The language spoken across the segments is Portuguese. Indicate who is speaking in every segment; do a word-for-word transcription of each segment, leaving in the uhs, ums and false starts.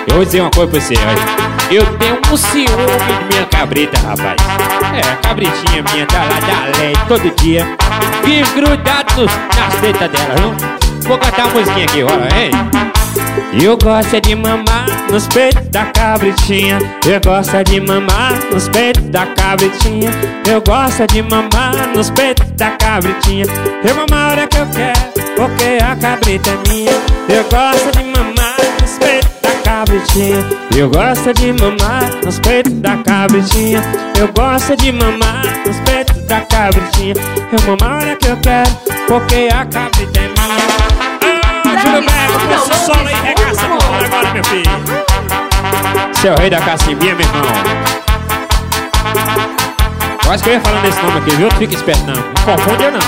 Speaker 1: Eu vou dizer uma coisa pra você, olha. Eu tenho um ciúme de minha cabrita, rapaz. É, a cabritinha minha tá lá, dá leite todo dia. Vive grudado nos, nas tetas dela, viu? Vou cantar uma musiquinha aqui, olha, hein? Eu gosto de mamar nos peitos da cabritinha. Eu gosto de mamar nos peitos da cabritinha. Eu gosto de mamar nos peitos da cabritinha. Eu mamo a hora que eu quero, porque a cabrita é minha. Eu gosto de mamar nos peitos da cabritinha. Eu gosto de mamar nos peitos da cabritinha. Eu gosto de mamar nos peitos da cabritinha. Eu mamo a hora que eu quero, porque a cabrita é minha. Júlio Bego, pôs o solo aí, regaça no solo agora, meu filho. Seu rei da cacimbinha, meu irmão. Quase que eu ia falando esse nome aqui, viu? Fica esperto, não. Não confunde eu, não.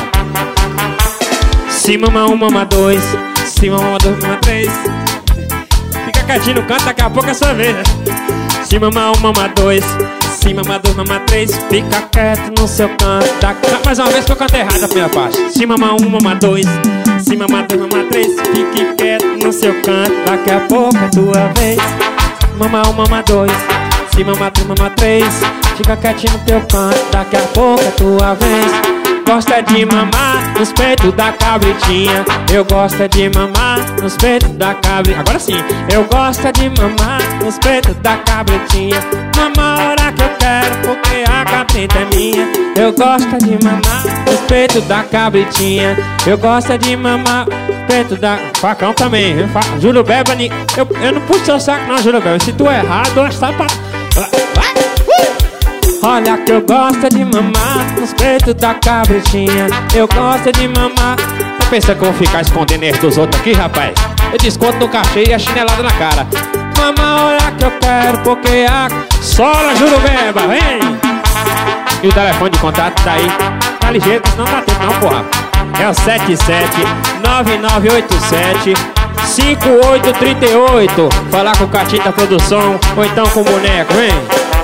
Speaker 1: Se mama um, mama dois. Se mama dois, mama três. Fica quietinho no canto, daqui a pouco é sua vez, né? Se mama um, mama dois. Se mama dois, mama três. Fica quieto no seu canto. Daqui... Mais uma vez que eu cantei errado a primeira parte. Se mama um, mama dois. Se mama dois, mama três. Fique quieto no seu canto. Daqui a pouco é tua vez. Mama um, mama dois. Se mama dois, mama três. Fica quietinho no teu canto. Daqui a pouco é tua vez. Gosta de mamar nos peitos da cabritinha. Eu gosto de mamar nos peitos da cabritinha. Agora sim. Eu gosto de mamar nos peitos da cabritinha. Mama a hora que eu quero, porque a cabrita é minha. Eu gosto de mamar nos peitos da cabritinha. Eu gosto de mamar nos peitos da... Facão também, viu? Júlio Bebani. Eu, eu não puxo seu saco não, Júlio Bebani. Se tu errar, dou uma sapa. Olha que eu gosto de mamar nos peitos da cabritinha. Eu gosto de mamar. Não pensa que eu vou ficar escondendo esse dos outros aqui, rapaz? Eu desconto no cachê e a chinelada na cara. Mama a hora que eu quero, porque a... Sola, Júlio Beba, vem! E o telefone de contato tá aí. Tá ligeiro, senão não dá tempo não, porra. É o sete sete nove nove oito sete cinco oito três oito. Falar com o Catinho da produção ou então com o boneco, vem!